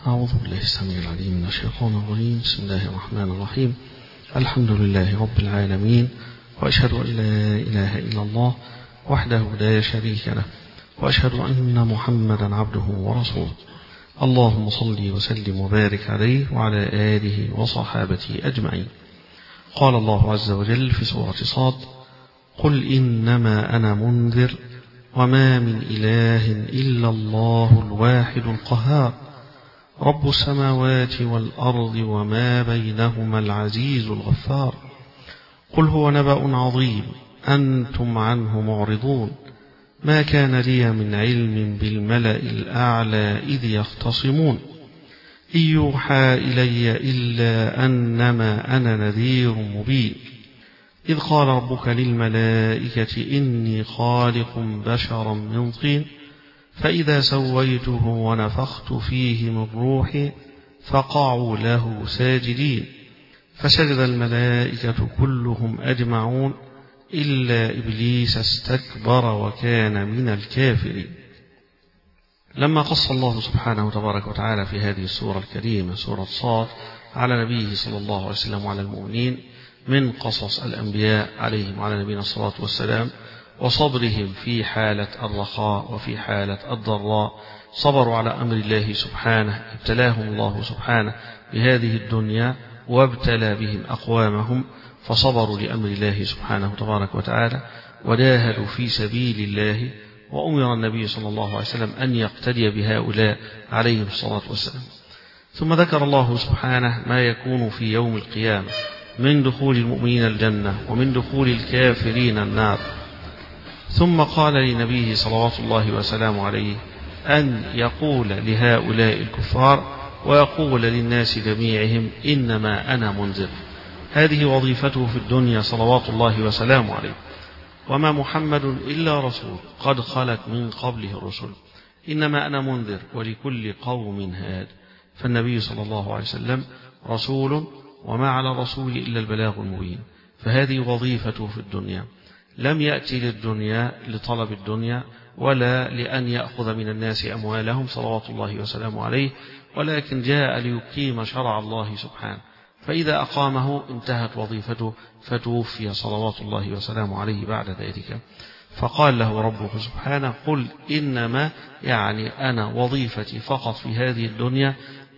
أعوذ بالله السميع العليم من الشيطان الرجيم. بسم الله الرحمن الرحيم. الحمد لله رب العالمين، وأشهد أن لا إله إلا الله وحده لا شريك له، وأشهد أن محمدا عبده ورسوله. اللهم صل وسلم وبارك عليه وعلى آله وصحابته أجمعين. قال الله عز وجل في سورة صاد: قل إنما أنا منذر وما من إله إلا الله الواحد القهار رب السماوات والأرض وما بينهما العزيز الغفار. قل هو نبأ عظيم أنتم عنه معرضون ما كان لي من علم بالملأ الأعلى إذ يختصمون إن يوحى إلي إلا أنما أنا نذير مبين إذ قال ربك للملائكة إني خالق بشرا من طين فإذا سويته ونفخت فيه من روحي فقعوا له ساجدين فسجد الملائكة كلهم أجمعون إلا إبليس استكبر وكان من الكافرين. لما قص الله سبحانه تبارك وتعالى في هذه السورة الكريمة سورة صاد على نبيه صلى الله عليه وسلم وعلى المؤمنين من قصص الأنبياء عليهم وعلى نبينا الصلاة والسلام وصبرهم في حالة الرخاء وفي حالة الضراء، صبروا على أمر الله سبحانه، ابتلاهم الله سبحانه بهذه الدنيا وابتلى بهم أقوامهم فصبروا لأمر الله سبحانه تبارك وتعالى وجاهدوا في سبيل الله، وأمر النبي صلى الله عليه وسلم أن يقتدي بهؤلاء عليهم الصلاة والسلام. ثم ذكر الله سبحانه ما يكون في يوم القيامة من دخول المؤمنين الجنة ومن دخول الكافرين النار، ثم قال لنبيه صلوات الله وسلامه عليه أن يقول لهؤلاء الكفار ويقول للناس جميعهم إنما أنا منذر. هذه وظيفته في الدنيا صلوات الله وسلامه عليه. وما محمد إلا رسول قد خلت من قبله الرسل إنما أنا منذر ولكل قوم هاد. فالنبي صلى الله عليه وسلم رسول وما على الرسول إلا البلاغ المبين، فهذه وظيفته في الدنيا. لم يأتي للدنيا لطلب الدنيا ولا لأن يأخذ من الناس أموالهم صلوات الله وسلامه عليه، ولكن جاء ليقيم شرع الله سبحانه، فإذا أقامه انتهت وظيفته فتوفي صلوات الله وسلامه عليه بعد ذلك. فقال له ربه سبحانه: قل إنما يعني أنا وظيفتي فقط في هذه الدنيا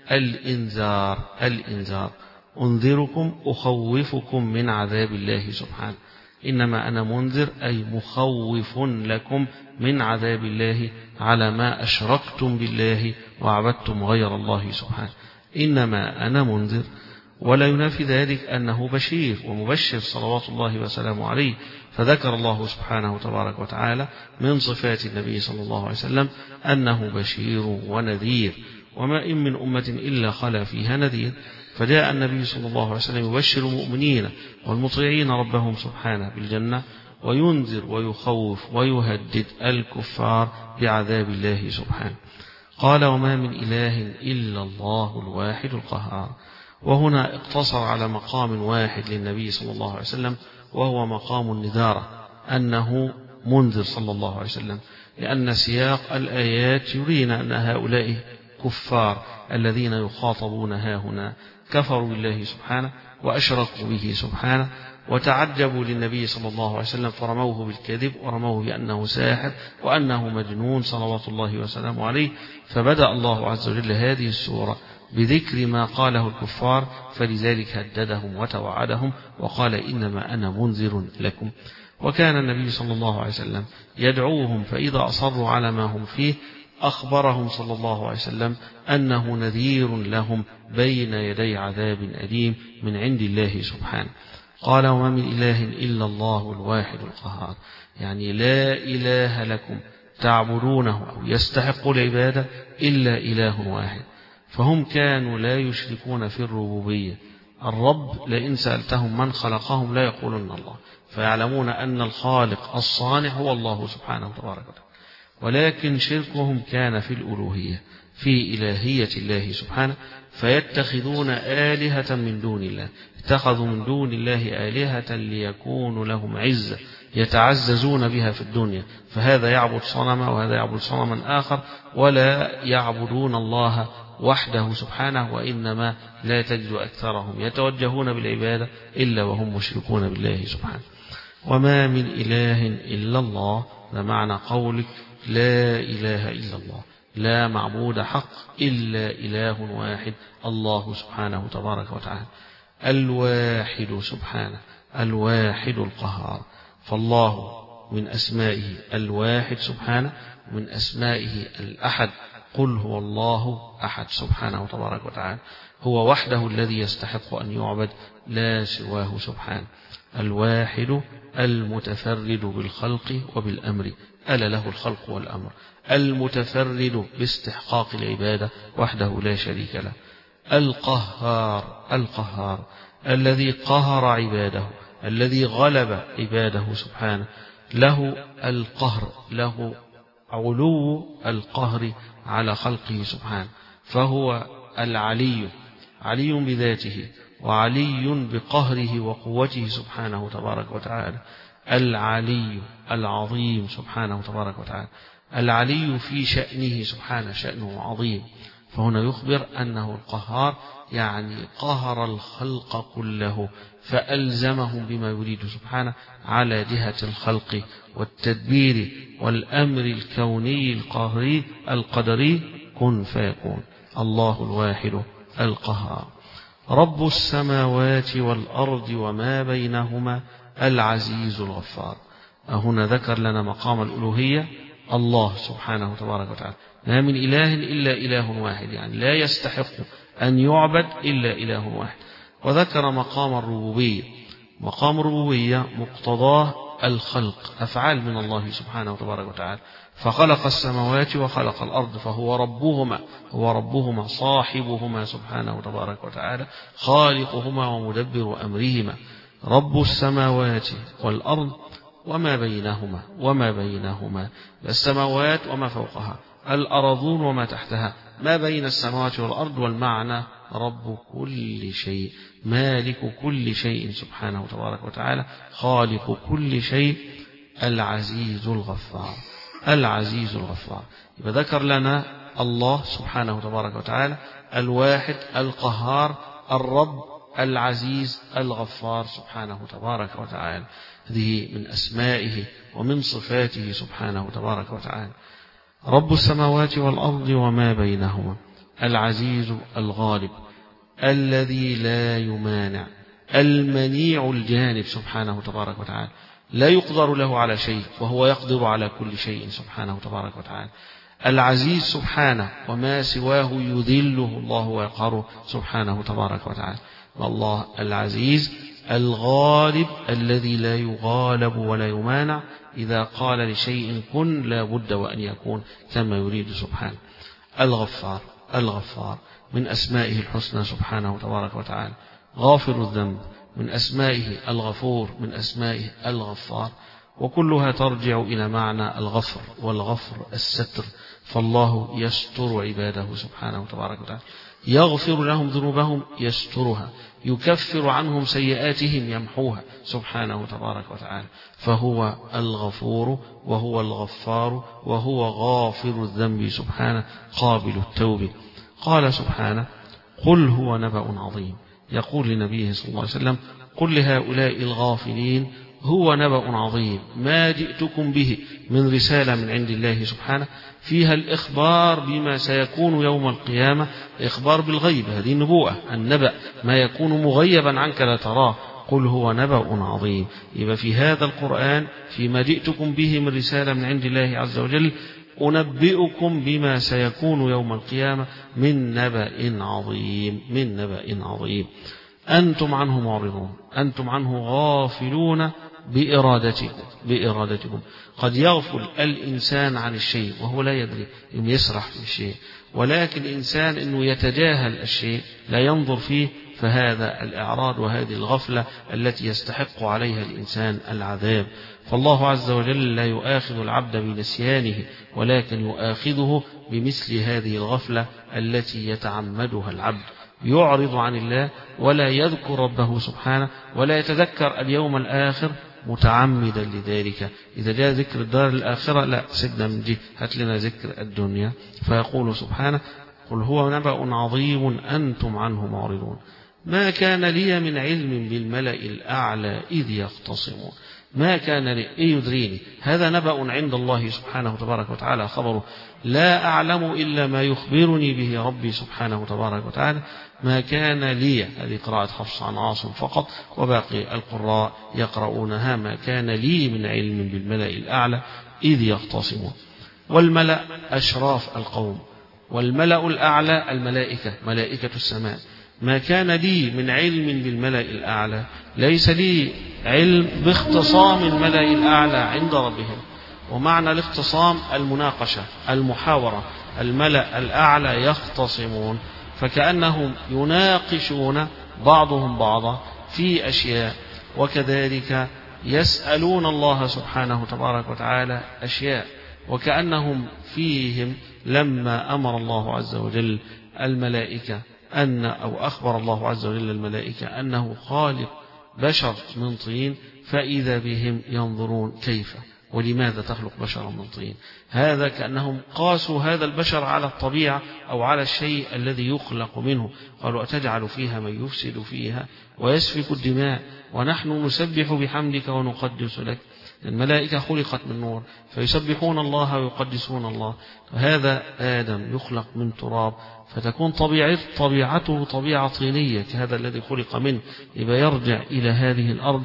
الإنذار أنذركم أخوفكم من عذاب الله سبحانه. إنما أنا منذر أي مخوف لكم من عذاب الله على ما أشركتم بالله وعبدتم غير الله سبحانه. إنما أنا منذر، ولا ينافي ذلك أنه بشير ومبشر صلوات الله وسلامه عليه. فذكر الله سبحانه تبارك وتعالى من صفات النبي صلى الله عليه وسلم أنه بشير ونذير، وما إن من أمة إلا خلا فيها نذير. فجاء النبي صلى الله عليه وسلم يبشر المؤمنين والمطيعين ربهم سبحانه بالجنة، وينذر ويخوف ويهدد الكفار بعذاب الله سبحانه. قال: وما من إله إلا الله الواحد القهار. وهنا اقتصر على مقام واحد للنبي صلى الله عليه وسلم، وهو مقام النذارة، أنه منذر صلى الله عليه وسلم، لأن سياق الآيات يرينا أن هؤلاء كفار الذين يخاطبون هنا كفروا بالله سبحانه وأشركوا به سبحانه، وتعجبوا للنبي صلى الله عليه وسلم فرموه بالكذب ورموه بأنه ساحر وأنه مجنون صلوات الله وسلامه عليه. فبدأ الله عز وجل هذه السورة بذكر ما قاله الكفار، فلذلك هددهم وتوعدهم وقال: إنما أنا منذر لكم. وكان النبي صلى الله عليه وسلم يدعوهم، فإذا أصروا على ما هم فيه أخبرهم صلى الله عليه وسلم أنه نذير لهم بين يدي عذاب أليم من عند الله سبحانه. قال: وما من إله إلا الله الواحد القهار، يعني لا إله لكم تعبدونه أو يستحق العبادة إلا إله واحد. فهم كانوا لا يشركون في الربوبية. الرب لئن سألتهم من خلقهم لا يقولون الله، فيعلمون أن الخالق الصانع هو الله سبحانه وتعالى. ولكن شركهم كان في الألوهية، في إلهية الله سبحانه، فيتخذون آلهة من دون الله. اتخذوا من دون الله آلهة ليكونوا لهم عزة يتعززون بها في الدنيا، فهذا يعبد صنما وهذا يعبد صنما آخر، ولا يعبدون الله وحده سبحانه، وإنما لا تجد أكثرهم يتوجهون بالعبادة إلا وهم مشركون بالله سبحانه. وما من إله إلا الله، ده معنى قولك لا إله إلا الله، لا معبود حق إلا إله واحد الله سبحانه تبارك وتعالى، الواحد سبحانه، الواحد القهار. فالله من أسمائه الواحد سبحانه، من أسمائه الأحد، قل هو الله أحد سبحانه تبارك وتعالى، هو وحده الذي يستحق أن يعبد لا سواه سبحانه، الواحد المتفرد بالخلق وبالأمر، ألا له الخلق والأمر، المتفرد باستحقاق العبادة وحده لا شريك له، القهار، القهار الذي قهر عباده، الذي غلب عباده سبحانه، له القهر، له علو القهر على خلقه سبحانه، فهو العلي، علي بذاته وعلي بقهره وقوته سبحانه تبارك وتعالى، العلي العظيم سبحانه تبارك وتعالى، العلي في شأنه سبحانه، شأنه عظيم. فهنا يخبر أنه القهار، يعني قهر الخلق كله فألزمهم بما يريد سبحانه على جهة الخلق والتدبير والأمر الكوني القهري القدري، كن فيكون. الله الواحد القهار، رب السماوات والأرض وما بينهما، العزيز الغفار. هنا ذكر لنا مقام الألوهية، الله سبحانه تبارك وتعالى، ما من إله إلا إله واحد، يعني لا يستحق أن يعبد إلا إله واحد. وذكر مقام الربوبية، مقام الربوبية مقتضاه الخلق، أفعال من الله سبحانه تبارك وتعالى، فخلق السماوات وخلق الأرض، فهو ربهما، هو ربهما صاحبهما سبحانه تبارك وتعالى، خالقهما ومدبر أمرهما، رب السماوات والأرض وما بينهما، وما بينهما السماوات وما فوقها، الأرضون وما تحتها، ما بين السماوات والأرض، والمعنى رب كل شيء، مالك كل شيء سبحانه تبارك وتعالى، خالق كل شيء، العزيز الغفار، العزيز الغفار. يبقى ذكر لنا الله سبحانه تبارك وتعالى الواحد القهار الرب العزيز الغفار سبحانه تبارك وتعالى، هذه من أسمائه ومن صفاته سبحانه تبارك وتعالى. رب السماوات والأرض وما بينهما، العزيز الغالب الذي لا يمانع، المنيع الجانب سبحانه تبارك وتعالى، لا يقدر له على شيء وهو يقدر على كل شيء سبحانه تبارك وتعالى، العزيز سبحانه وما سواه يذله الله ويقهره سبحانه تبارك وتعالى. والله العزيز الغالب الذي لا يغالب ولا يمانع، إذا قال لشيء كن لا بد وأن يكون كما يريد سبحانه. الغفار، الغفار من أسمائه الحسنى سبحانه تبارك وتعالى، غافر الذنب من أسمائه الغفور، من أسمائه الغفار، وكلها ترجع إلى معنى الغفر، والغفر الستر، فالله يستر عباده سبحانه تبارك وتعالى، يغفر لهم ذنوبهم يسترها، يكفر عنهم سيئاتهم يمحوها سبحانه تبارك وتعالى، فهو الغفور وهو الغفار وهو غافر الذنب سبحانه قابل التوب. قال سبحانه قل هو نبأ عظيم، يقول لنبيه صلى الله عليه وسلم قل لهؤلاء الغافلين هو نبأ عظيم ما جئتكم به من رسالة من عند الله سبحانه، فيها الإخبار بما سيكون يوم القيامة، إخبار بالغيب، هذه النبوءة، النبأ ما يكون مغيبا عنك لا تراه، قل هو نبأ عظيم. يبقى في هذا القرآن فيما جئتكم به من رسالة من عند الله عز وجل أنبئكم بما سيكون يوم القيامة من نبأ عظيم، من نبأ عظيم أنتم عنه معرضون، أنتم عنه غافلون بإرادتكم. قد يغفل الإنسان عن الشيء وهو لا يدري، إنه يسرح في الشيء، ولكن الإنسان إنه يتجاهل الشيء لا ينظر فيه، فهذا الإعراض وهذه الغفلة التي يستحق عليها الإنسان العذاب. فالله عز وجل لا يؤاخذ العبد بنسيانه، ولكن يؤاخذه بمثل هذه الغفلة التي يتعمدها العبد، يعرض عن الله ولا يذكر ربه سبحانه ولا يتذكر اليوم الآخر متعمدا لذلك. إذا جاء ذكر الدار الآخرة لا، سيبنا من دي، هات لنا ذكر الدنيا. فيقول سبحانه قل هو نبأ عظيم أنتم عنه معرضون. ما كان لي من علم بالملأ الأعلى إذ يختصمون. ما كان لي يدريني، هذا نبأ عند الله سبحانه تبارك وتعالى خبره، لا أعلم إلا ما يخبرني به ربي سبحانه تبارك وتعالى. ما كان لي، هذه قراءة حفص عن عاصم فقط، وباقي القراء يقرؤونها ما كان لي من علم بالملأ الأعلى إذ يختصمون. والملأ أشراف القوم، والملأ الأعلى الملائكة، ملائكة السماء. ما كان لي من علم بالملأ الأعلى، ليس لي علم باختصام الملأ الأعلى عند ربهم. ومعنى الاختصام المناقشة، المحاورة. الملأ الأعلى يختصمون، فكأنهم يناقشون بعضهم بعضا في أشياء، وكذلك يسألون الله سبحانه تبارك وتعالى أشياء، وكأنهم فيهم لما أمر الله عز وجل الملائكة أو أخبر الله عز وجل الملائكة أنه خالق بشر من طين، فإذا بهم ينظرون كيف ولماذا تخلق بشرا من طين. هذا كأنهم قاسوا هذا البشر على الطبيعة أو على الشيء الذي يخلق منه. قالوا أتجعل فيها من يفسد فيها ويسفك الدماء ونحن نسبح بحمدك ونقدس لك. الملائكة خلقت من نور فيسبحون الله ويقدسون الله. هذا آدم يخلق من تراب، فتكون طبيعته طبيعة طينية كهذا الذي خلق منه، يبقى يرجع إلى هذه الأرض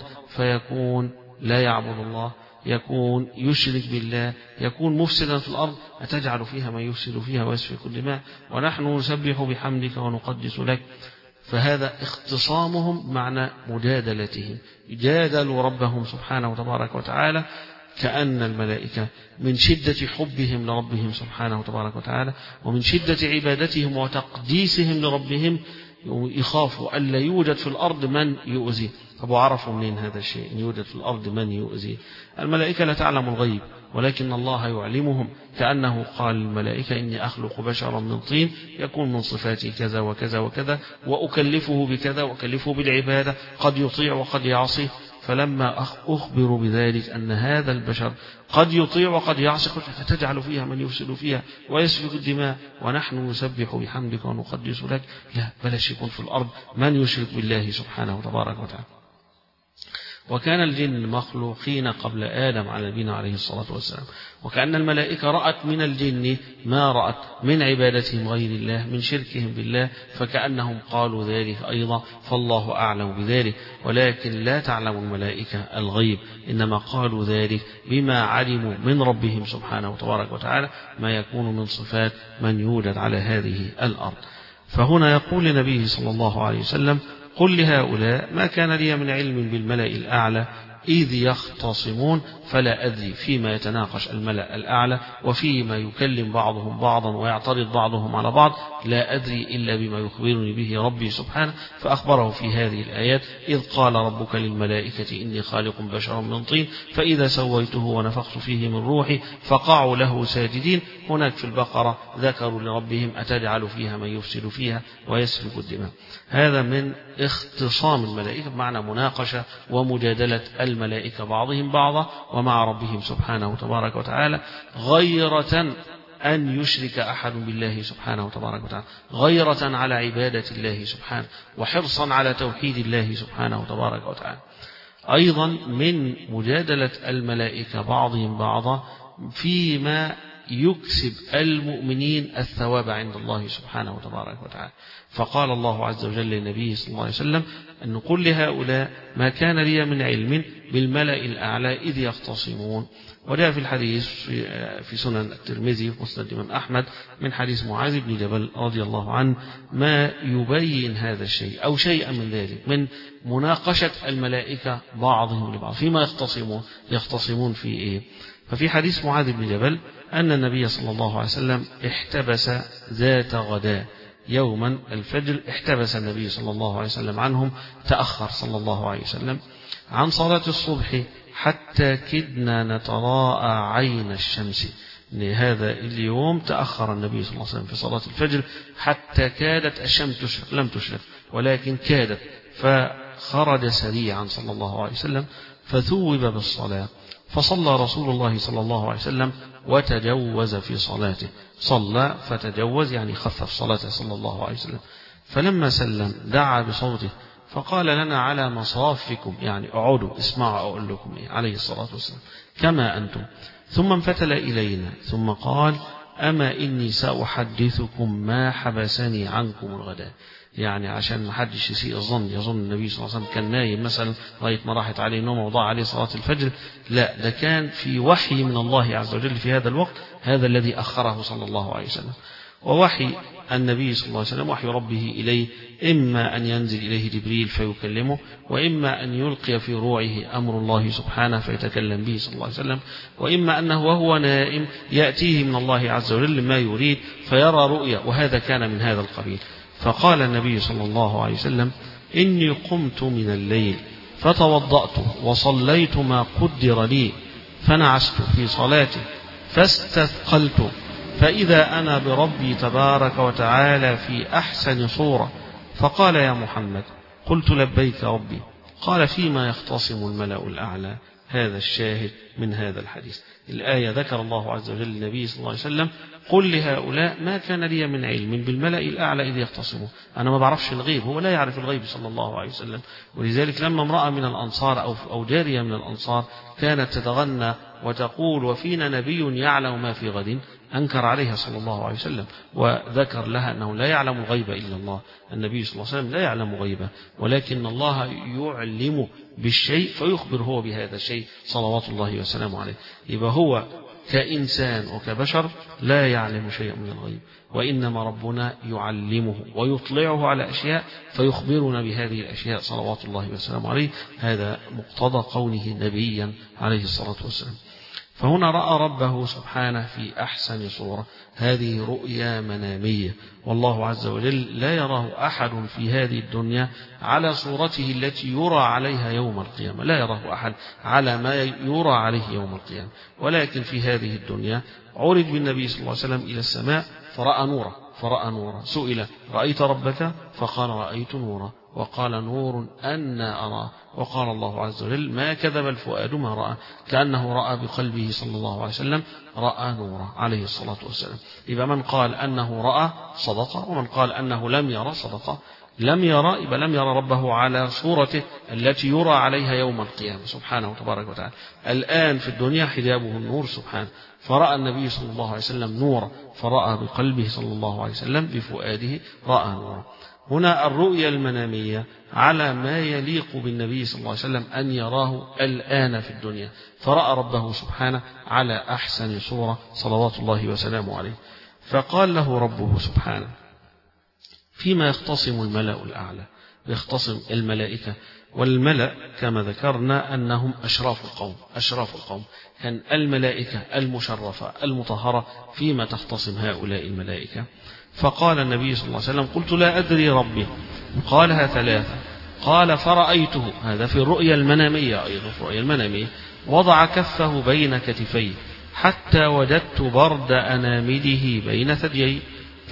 فيكون لا يعبد الله، يكون يشرك بالله، يكون مفسدا في الأرض. أتجعل فيها من يفسد فيها ويسفك الدماء ونحن نسبح بحمدك ونقدس لك. فهذا اختصامهم معنى مجادلتهم، جادلوا ربهم سبحانه وتبارك وتعالى. كأن الملائكة من شدة حبهم لربهم سبحانه وتبارك وتعالى ومن شدة عبادتهم وتقديسهم لربهم يخافوا أن لا يوجد في الأرض من يؤذي. طب وعرفوا منين هذا الشيء أن يوجد في الأرض من يؤذي؟ الملائكة لا تعلم الغيب، ولكن الله يعلمهم. كأنه قال الملائكة إني أخلق بشرا من طين يكون من صفاتي كذا وكذا وكذا، وأكلفه بكذا وأكلفه بالعبادة، قد يطيع وقد يعصي. فلما أخبروا بذلك أن هذا البشر قد يطيع وقد يعصي، فتجعل فيها من يفسد فيها ويسفك الدماء ونحن نسبح بحمدك ونقدس لك. لا، بلاش يكون في الأرض من يشرك بالله سبحانه وتبارك وتعالى. وكان الجن مخلوقين قبل آدم على نبينا عليه الصلاة والسلام، وكأن الملائكة رأت من الجن ما رأت من عبادتهم غير الله، من شركهم بالله، فكأنهم قالوا ذلك أيضا، فالله أعلم بذلك. ولكن لا تعلم الملائكة الغيب، إنما قالوا ذلك بما علموا من ربهم سبحانه وتبارك وتعالى ما يكون من صفات من يوجد على هذه الأرض. فهنا يقول النبي صلى الله عليه وسلم قل لهؤلاء ما كان لي من علم بالملأ الأعلى إذ يختصمون، فلا أدري فيما يتناقش الملأ الأعلى وفيما يكلم بعضهم بعضا ويعترض بعضهم على بعض، لا أدري إلا بما يخبرني به ربي سبحانه. فأخبره في هذه الآيات إذ قال ربك للملائكة إني خالق بشرا من طين فإذا سويته ونفخت فيه من روحي فقعوا له ساجدين. هناك في البقرة ذكروا لربهم أتجعل فيها من يفسد فيها ويسفك الدماء. هذا من اختصام الملائكة بمعنى مناقشة ومجادلة الملائكة بعضهم بعضا ومع ربهم سبحانه وتبارك وتعالى، غيرة أن يشرك أحد بالله سبحانه وتبارك وتعالى، غيرة على عبادة الله سبحانه وحرصا على توحيد الله سبحانه وتبارك وتعالى. أيضا من مجادلة الملائكة بعضهم بعضا فيما يكسب المؤمنين الثواب عند الله سبحانه وتبارك وتعالى. فقال الله عز وجل للنبي صلى الله عليه وسلم أن نقول لهؤلاء ما كان لي من علم بالملأ الأعلى إذ يختصمون. وجاء في الحديث في سنن الترمذي ومسند الإمام أحمد من حديث معاذ بن جبل رضي الله عنه ما يبين هذا الشيء أو شيئا من ذلك من مناقشة الملائكة بعضهم لبعض فيما يختصمون في إيه. ففي حديث معاذ بن جبل أن النبي صلى الله عليه وسلم احتبس ذات غداء يوما الفجر، احتبس النبي صلى الله عليه وسلم عنهم، تأخر صلى الله عليه وسلم عن صلاة الصبح حتى كدنا نتراءى عين الشمس. لهذا اليوم تأخر النبي صلى الله عليه وسلم في صلاة الفجر حتى كادت الشمس تشرق، لم تشرق ولكن كادت، فخرج سريعا صلى الله عليه وسلم فثوب بالصلاة. فصلى رسول الله صلى الله عليه وسلم وتجوز في صلاته، صلى فتجوز يعني خفف صلاته صلى الله عليه وسلم. فلما سلم دعا بصوته فقال لنا على مصافكم، يعني اقعدوا اسمعوا أقول لكم عليه الصلاة والسلام كما أنتم. ثم انفتل إلينا ثم قال أما إني سأحدثكم ما حبسني عنكم الغداء، يعني عشان ما حدش يسيء الظن يظن النبي صلى الله عليه وسلم كان نايم مثلا لغايه ما راحت عليه نوم وضاع عليه صلاة الفجر، لا، ده كان في وحي من الله عز وجل في هذا الوقت، هذا الذي أخره صلى الله عليه وسلم. ووحي النبي صلى الله عليه وسلم وحي ربه إليه إما أن ينزل إليه جبريل فيكلمه، وإما أن يلقي في روعه أمر الله سبحانه فيتكلم به صلى الله عليه وسلم، وإما أنه وهو نائم يأتيه من الله عز وجل ما يريد فيرى رؤيا، وهذا كان من هذا القبيل. فقال النبي صلى الله عليه وسلم إني قمت من الليل فتوضأت وصليت ما قدر لي فنعست في صلاتي فاستثقلت فإذا أنا بربي تبارك وتعالى في أحسن صورة، فقال يا محمد قلت لبيك ربي، قال فيما يختصم الملأ الأعلى. هذا الشاهد من هذا الحديث. الآية ذكر الله عز وجل للنبي صلى الله عليه وسلم قل لهؤلاء ما كان لي من علم بالملأ الأعلى إذ يختصموا، أنا ما بعرفش الغيب، هو لا يعرف الغيب صلى الله عليه وسلم. ولذلك لما امرأة من الأنصار أو جارية من الأنصار كانت تتغنى وتقول وفينا نبي يعلم ما في غد، أنكر عليها صلى الله عليه وسلم وذكر لها أنه لا يعلم الغيب إلا الله. النبي صلى الله عليه وسلم لا يعلم غيبه، ولكن الله يعلم بالشيء فيخبر هو بهذا الشيء صلوات الله وسلامه عليه. يبقى هو كإنسان وكبشر لا يعلم شيئا من الغيب، وإنما ربنا يعلمه ويطلعه على أشياء فيخبرنا بهذه الأشياء صلوات الله وسلامه عليه. هذا مقتضى كونه نبيا عليه الصلاة والسلام. فهنا رأى ربه سبحانه في أحسن صورة، هذه رؤيا منامية، والله عز وجل لا يراه أحد في هذه الدنيا على صورته التي يرى عليها يوم القيامة، لا يراه أحد على ما يرى عليه يوم القيامة، ولكن في هذه الدنيا عرض بالنبي صلى الله عليه وسلم إلى السماء فرأى نورا، سئل رأيت ربك؟ فقال رأيت نورا، وقال نور أنا أرى، وقال الله عز وجل ما كذب الفؤاد ما رأى، كأنه رأى بقلبه صلى الله عليه وسلم، رأى نورا عليه الصلاة والسلام. إذا من قال أنه رأى صدق، ومن قال أنه لم يرى صدق. لم يرى يبقى لم يرى ربه على صورته التي يرى عليها يوم القيامة سبحانه وتبارك وتعالى. الآن في الدنيا حجابه النور سبحانه، فرأى النبي صلى الله عليه وسلم نورا، فرأى بقلبه صلى الله عليه وسلم بفؤاده رأى نورا. هنا الرؤيا المنامية على ما يليق بالنبي صلى الله عليه وسلم أن يراه الآن في الدنيا، فرأى ربه سبحانه على أحسن صورة صلوات الله وسلامه عليه. فقال له ربه سبحانه فيما يختصم الملأ الأعلى، يختصم الملائكة، والملأ كما ذكرنا أنهم أشراف القوم، كان الملائكة المشرفة المطهرة فيما تختصم هؤلاء الملائكة. فقال النبي صلى الله عليه وسلم قلت لا أدري ربي، قالها ثلاثة، قال فرأيته، هذا في الرؤيا المنامية أيضا، في الرؤيا المنامية وضع كفه بين كتفيه حتى وجدت برد أنامله بين ثديي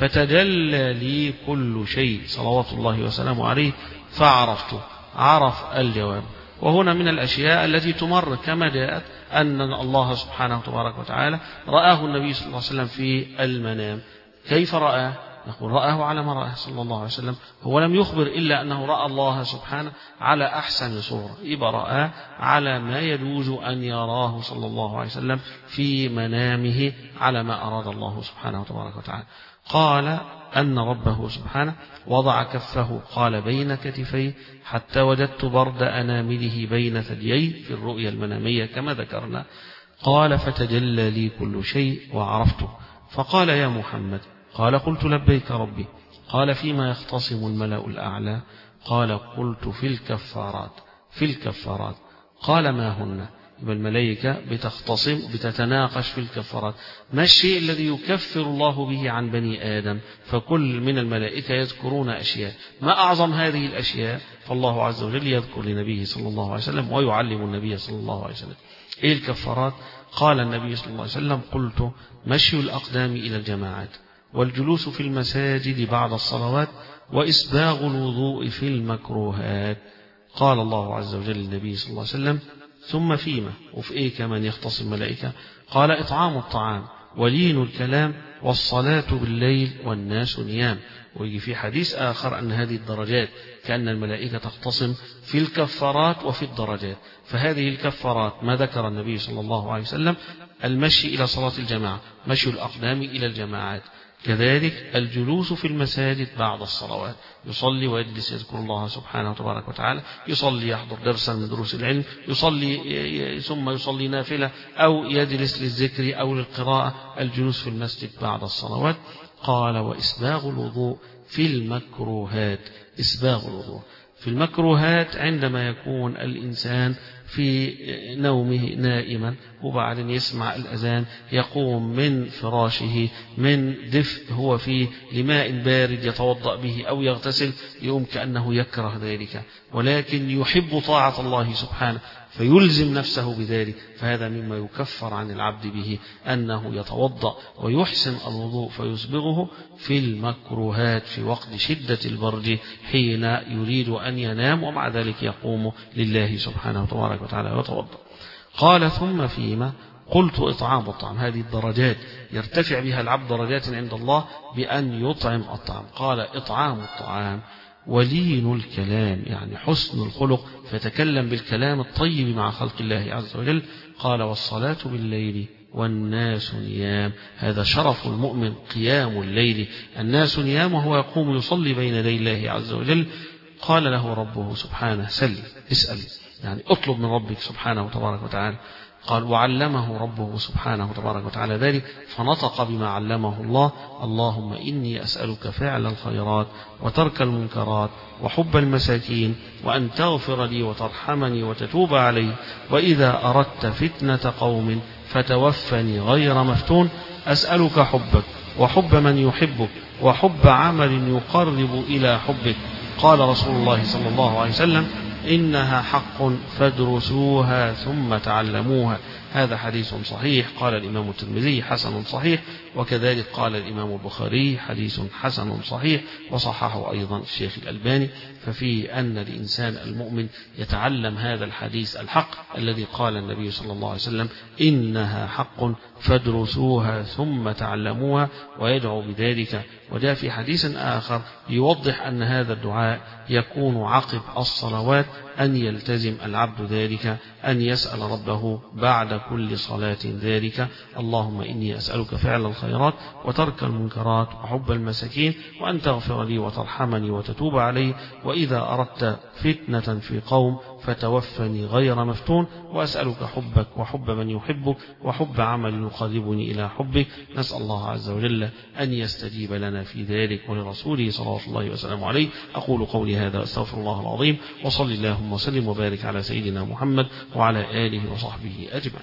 فتجلى لي كل شيء صلوات الله وسلامه عليه فعرفته، عرف الجواب. وهنا من الأشياء التي تمر كما جاءت أن الله سبحانه وتبارك وتعالى رآه النبي صلى الله عليه وسلم في المنام. كيف رآه؟ نقول رآه على ما رآه صلى الله عليه وسلم، هو لم يخبر إلا أنه رأى الله سبحانه على أحسن صورة، يبقى رآه على ما يجوز أن يراه صلى الله عليه وسلم في منامه على ما أراد الله سبحانه وتبارك وتعالى. قال أن ربه سبحانه وضع كفه قال بين كتفيه حتى وجدت برد أنامله بين ثديي في الرؤيا المنامية كما ذكرنا. قال فتجلى لي كل شيء وعرفته. فقال يا محمد، قال قلت لبيك ربي، قال فيما يختصم الملأ الأعلى، قال قلت في الكفارات. قال ما هن؟ يبقى الملائكة بتختصم بتتناقش في الكفارات، ما الشيء الذي يكفر الله به عن بني آدم؟ فكل من الملائكة يذكرون أشياء، ما أعظم هذه الأشياء؟ فالله عز وجل يذكر لنبيه صلى الله عليه وسلم ويعلم النبي صلى الله عليه وسلم. إيه الكفارات؟ قال النبي صلى الله عليه وسلم قلت مشي الأقدام إلى الجماعات، والجلوس في المساجد بعد الصلوات، وإسباغ الوضوء في المكروهات. قال الله عز وجل للنبي صلى الله عليه وسلم ثم فيما، وفي إيه كمان يختصم ملائكة؟ قال إطعام الطعام ولين الكلام والصلاة بالليل والناس نيام. ويجي في حديث آخر أن هذه الدرجات كأن الملائكة تختصم في الكفارات وفي الدرجات. فهذه الكفارات ما ذكر النبي صلى الله عليه وسلم: المشي إلى صلاة الجماعة، مشي الأقدام إلى الجماعات، كذلك الجلوس في المساجد بعد الصلوات، يصلي ويجلس يذكر الله سبحانه وتبارك وتعالى، يصلي يحضر درسا من دروس العلم، يصلي ثم يصلي نافلة أو يجلس للذكر أو للقراءة، الجلوس في المسجد بعد الصلوات. قال: وإسباغ الوضوء في المكروهات. إسباغ الوضوء في المكروهات عندما يكون الإنسان في نومه نائما وبعدين يسمع الأذان، يقوم من فراشه من دفء هو فيه لماء بارد يتوضأ به أو يغتسل، يقوم كأنه يكره ذلك، ولكن يحب طاعة الله سبحانه فيلزم نفسه بذلك. فهذا مما يكفر عن العبد به أنه يتوضأ ويحسن الوضوء فيسبغه في المكروهات في وقت شدة البرد حين يريد أن ينام، ومع ذلك يقوم لله سبحانه وتبارك وتعالى ويتوضأ. قال: ثم فيما؟ قلت: إطعام الطعام. هذه الدرجات يرتفع بها العبد درجات عند الله بأن يطعم الطعام. قال: إطعام الطعام ولين الكلام، يعني حسن الخلق، فتكلم بالكلام الطيب مع خلق الله عز وجل. قال: والصلاة بالليل والناس نيام. هذا شرف المؤمن، قيام الليل، الناس نيام وهو يقوم يصلي بين يدي الله عز وجل. قال له ربه سبحانه: سل، اسأل، يعني اطلب من ربك سبحانه وتبارك وتعالى. قال: وعلمه ربه سبحانه وتبارك وتعالى ذلك فنطق بما علمه الله: اللهم إني أسألك فعل الخيرات وترك المنكرات وحب المساكين وأن تغفر لي وترحمني وتتوب علي، وإذا أردت فتنة قوم فتوفني غير مفتون. أسألك حبك وحب من يحبك وحب عمل يقرب إلى حبك. قال رسول الله صلى الله عليه وسلم: إنها حق فادرسوها ثم تعلموها. هذا حديث صحيح. قال الإمام الترمذي: حسن صحيح، وكذلك قال الإمام البخاري: حديث حسن صحيح، وصححه أيضا الشيخ الألباني. ففيه أن الإنسان المؤمن يتعلم هذا الحديث الحق الذي قال النبي صلى الله عليه وسلم: إنها حق فادرسوها ثم تعلموها، ويدعو بذلك. وجاء في حديث آخر يوضح أن هذا الدعاء يكون عقب الصلوات، أن يلتزم العبد ذلك، أن يسأل ربه بعد كل صلاة ذلك: اللهم إني أسألك فعل الخيرات وترك المنكرات وحب المساكين وأن تغفر لي وترحمني وتتوب علي، وإذا أردت فتنة في قوم فتوفني غير مفتون، وأسألك حبك وحب من يحبك وحب عمل يقربني إلى حبك. نسأل الله عز وجل أن يستجيب لنا في ذلك ولرسوله صلى الله وسلم عليه. أقول قولي هذا أستغفر الله العظيم، وصلي اللهم وسلم وبارك على سيدنا محمد وعلى آله وصحبه أجمعين.